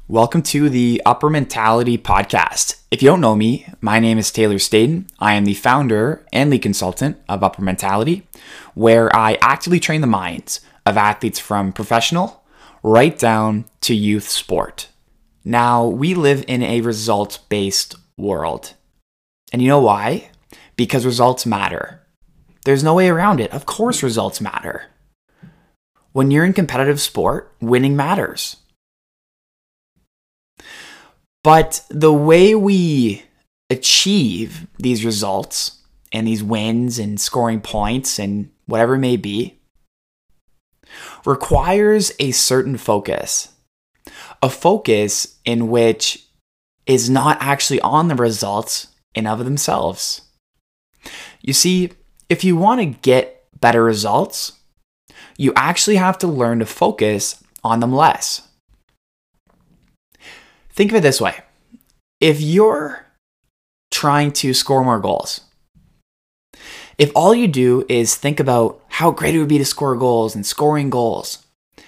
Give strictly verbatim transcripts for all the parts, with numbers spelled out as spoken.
Welcome to the Upper Mentality Podcast. If you don't know me, my name is Taylor Staden. I am the founder and lead consultant of Upper Mentality, where I actively train the minds of athletes from professional right down to youth sport. Now, we live in a results-based world. And you know why? Because results matter. There's no way around it. Of course results matter. When you're in competitive sport, winning matters. But the way we achieve these results and these wins and scoring points and whatever it may be requires a certain focus. A focus in which is not actually on the results in of themselves. You see, if you want to get better results, you actually have to learn to focus on them less. Think of it this way. If you're trying to score more goals, if all you do is think about how great it would be to score goals and scoring goals,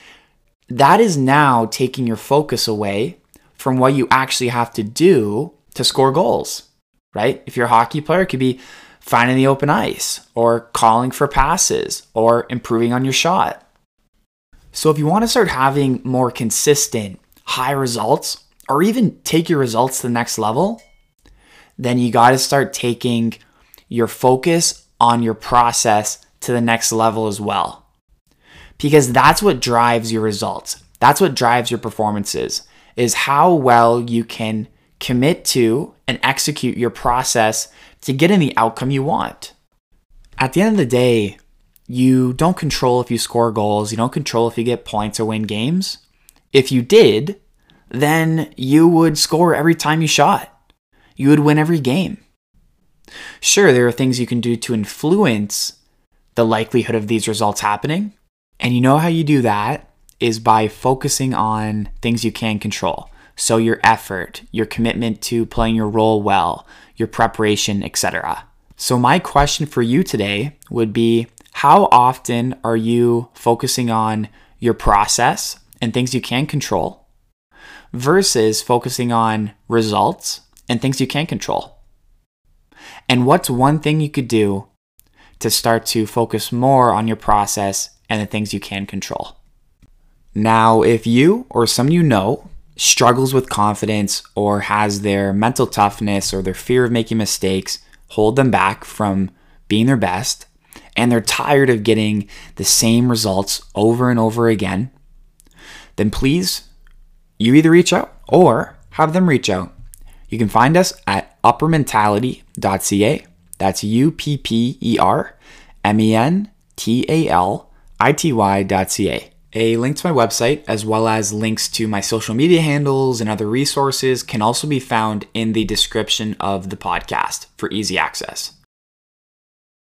that is now taking your focus away from what you actually have to do to score goals, right? If you're a hockey player, it could be finding the open ice or calling for passes or improving on your shot. So if you want to start having more consistent, high results, or even take your results to the next level, then you got to start taking your focus on your process to the next level as well. Because that's what drives your results. That's what drives your performances, is how well you can commit to and execute your process to get in the outcome you want. At the end of the day, you don't control if you score goals. You don't control if you get points or win games. If you did, then you would score every time you shot. You would win every game. Sure, there are things you can do to influence the likelihood of these results happening. And you know how you do that is by focusing on things you can control. So your effort, your commitment to playing your role well, your preparation, et cetera. So my question for you today would be, how often are you focusing on your process and things you can control versus focusing on results and things you can't control? And what's one thing you could do to start to focus more on your process and the things you can control? Now, if you or someone you know struggles with confidence or has their mental toughness or their fear of making mistakes hold them back from being their best, and they're tired of getting the same results over and over again, then please, you either reach out or have them reach out. You can find us at upper mentality dot c a. That's U P P E R M E N T A L I T Y dot C A. A link to my website, as well as links to my social media handles and other resources, can also be found in the description of the podcast for easy access.